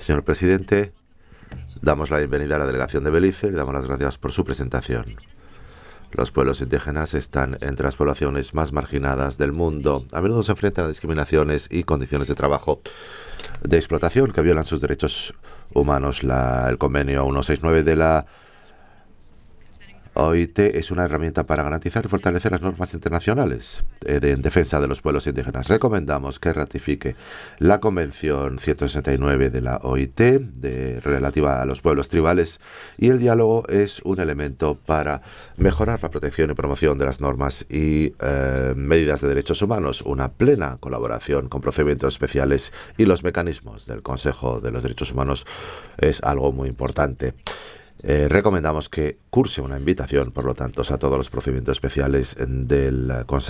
Señor presidente, damos la bienvenida a la delegación de Belice y le damos las gracias por su presentación. Los pueblos indígenas están entre las poblaciones más marginadas del mundo. A menudo se enfrentan a discriminaciones y condiciones de trabajo de explotación que violan sus derechos humanos. El convenio 169 de la OIT es una herramienta para garantizar y fortalecer las normas internacionales en defensa de los pueblos indígenas. Recomendamos que ratifique la Convención 169 de la OIT relativa a los pueblos tribales, y el diálogo es un elemento para mejorar la protección y promoción de las normas y medidas de derechos humanos. Una plena colaboración con procedimientos especiales y los mecanismos del Consejo de los Derechos Humanos es algo muy importante. Recomendamos que curse una invitación, por lo tanto, a todos los procedimientos especiales del Consejo